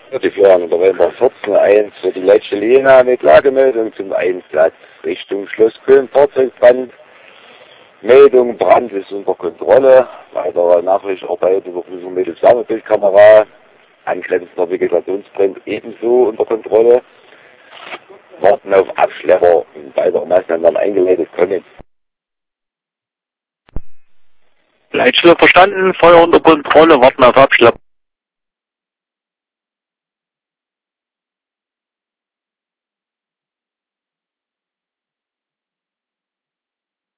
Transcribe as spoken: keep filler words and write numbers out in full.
Ja, die Florian November vierzehn eins für die letzte Linie mit Lagemeldung zum Einsatz Richtung Schloss Köln, Fahrzeugbrand. Meldung, Brand ist unter Kontrolle. Weitere Nachrichtarbeit Überprüfung mittels Wärmebildkamera. Angrenzender Vegetationsbrand ebenso unter Kontrolle. Warten auf Abschlepper und weitere Maßnahmen werden eingeleitet können. Leitstelle verstanden, Feuer unter Kontrolle, warten auf Abschlepp.